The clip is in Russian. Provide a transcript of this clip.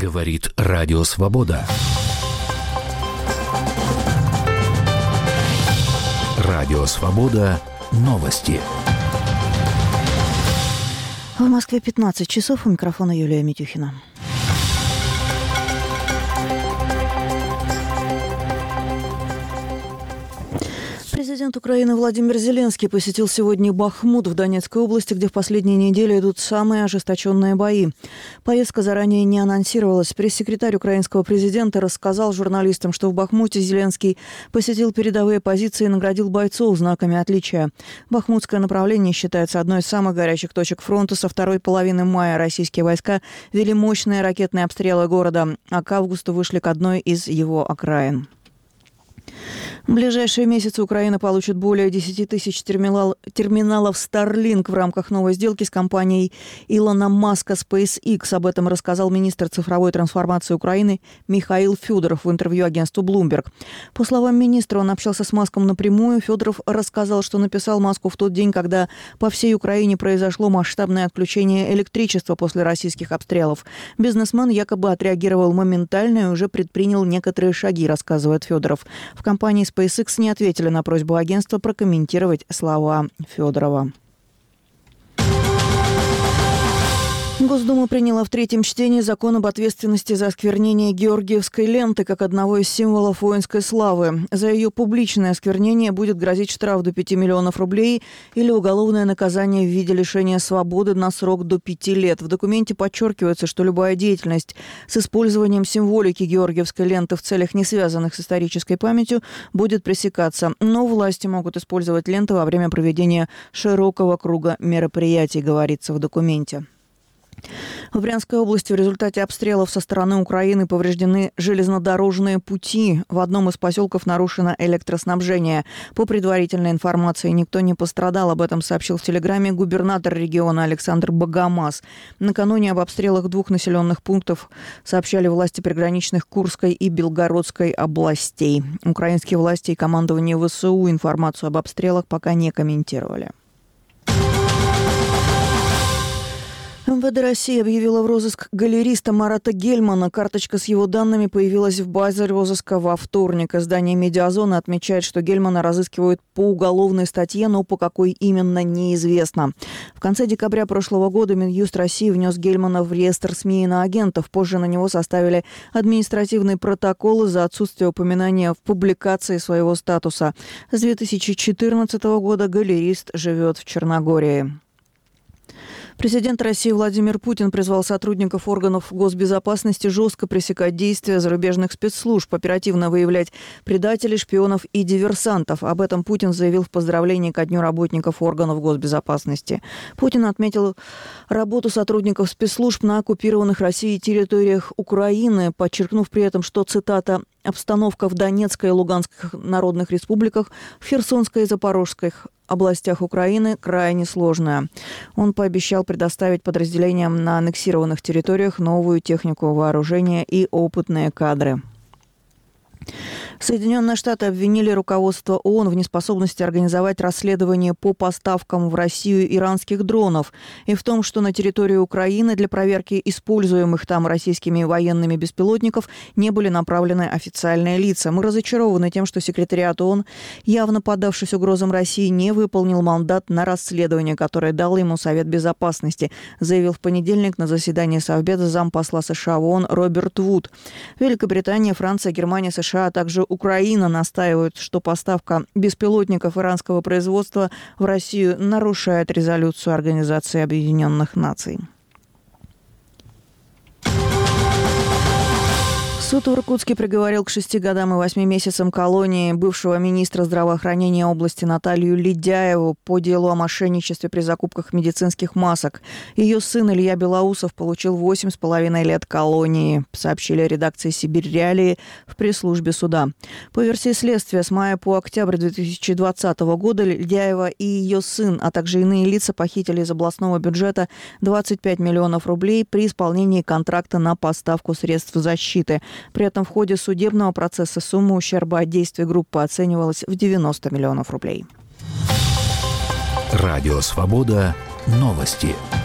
Говорит Радио Свобода. Радио Свобода. Новости. В Москве 15 часов. У микрофона Юлия Митюхина. Президент Украины Владимир Зеленский посетил сегодня Бахмут в Донецкой области, где в последние недели идут самые ожесточенные бои. Поездка заранее не анонсировалась. Пресс-секретарь украинского президента рассказал журналистам, что в Бахмуте Зеленский посетил передовые позиции и наградил бойцов знаками отличия. Бахмутское направление считается одной из самых горячих точек фронта. Со второй половины мая российские войска вели мощные ракетные обстрелы города, а к августу вышли к одной из его окраин. В ближайшие месяцы Украина получит более 10 тысяч терминалов Starlink в рамках новой сделки с компанией Илона Маска SpaceX. Об этом рассказал министр цифровой трансформации Украины Михаил Федоров в интервью агентству Bloomberg. По словам министра, он общался с Маском напрямую. Федоров рассказал, что написал Маску в тот день, когда по всей Украине произошло масштабное отключение электричества после российских обстрелов. Бизнесмен якобы отреагировал моментально и уже предпринял некоторые шаги, рассказывает Федоров. В компании SpaceX не ответили на просьбу агентства прокомментировать слова Федорова. Госдума приняла в третьем чтении закон об ответственности за осквернение Георгиевской ленты как одного из символов воинской славы. За ее публичное осквернение будет грозить штраф до 5 миллионов рублей или уголовное наказание в виде лишения свободы на срок до 5 лет. В документе подчеркивается, что любая деятельность с использованием символики Георгиевской ленты в целях, не связанных с исторической памятью, будет пресекаться. Но власти могут использовать ленты во время проведения широкого круга мероприятий, говорится в документе. В Брянской области в результате обстрелов со стороны Украины повреждены железнодорожные пути. В одном из поселков нарушено электроснабжение. По предварительной информации, никто не пострадал. Об этом сообщил в Телеграме губернатор региона Александр Богомаз. Накануне об обстрелах двух населенных пунктов сообщали власти приграничных Курской и Белгородской областей. Украинские власти и командование ВСУ информацию об обстрелах пока не комментировали. МВД России объявила в розыск галериста Марата Гельмана. Карточка с его данными появилась в базе розыска во вторник. Издание «Медиазона» отмечает, что Гельмана разыскивают по уголовной статье, но по какой именно, неизвестно. В конце декабря прошлого года Минюст России внес Гельмана в реестр СМИ иноагентов. Позже на него составили административный протокол из-за отсутствия упоминания в публикации своего статуса. С 2014 года галерист живет в Черногории. Президент России Владимир Путин призвал сотрудников органов госбезопасности жестко пресекать действия зарубежных спецслужб, оперативно выявлять предателей, шпионов и диверсантов. Об этом Путин заявил в поздравлении ко Дню работников органов госбезопасности. Путин отметил работу сотрудников спецслужб на оккупированных Россией территориях Украины, подчеркнув при этом, что, цитата, «обстановка в Донецкой и Луганской народных республиках, в Херсонской и Запорожской областях Украины крайне сложная». Он пообещал предоставить подразделениям на аннексированных территориях новую технику вооружения и опытные кадры. Соединенные Штаты обвинили руководство ООН в неспособности организовать расследование по поставкам в Россию иранских дронов и в том, что на территории Украины для проверки используемых там российскими военными беспилотников не были направлены официальные лица. Мы разочарованы тем, что секретариат ООН, явно поддавшись угрозам России, не выполнил мандат на расследование, которое дал ему Совет Безопасности, заявил в понедельник на заседании Совбеза зампосла США в ООН Роберт Вуд. Великобритания, Франция, Германия, США, а также Украина настаивают, что поставка беспилотников иранского производства в Россию нарушает резолюцию Организации Объединенных Наций. Суд в Иркутске приговорил к 6 годам и 8 месяцам колонии бывшего министра здравоохранения области Наталью Ледяеву по делу о мошенничестве при закупках медицинских масок. Ее сын Илья Белоусов получил 8,5 лет колонии, сообщили редакции «Сибирь Реалии» в пресс-службе суда. По версии следствия, с мая по октябрь 2020 года Ледяева и ее сын, а также иные лица похитили из областного бюджета 25 миллионов рублей при исполнении контракта на поставку средств защиты. При этом в ходе судебного процесса сумма ущерба от действий группы оценивалась в 90 миллионов рублей. Радио «Свобода». Новости.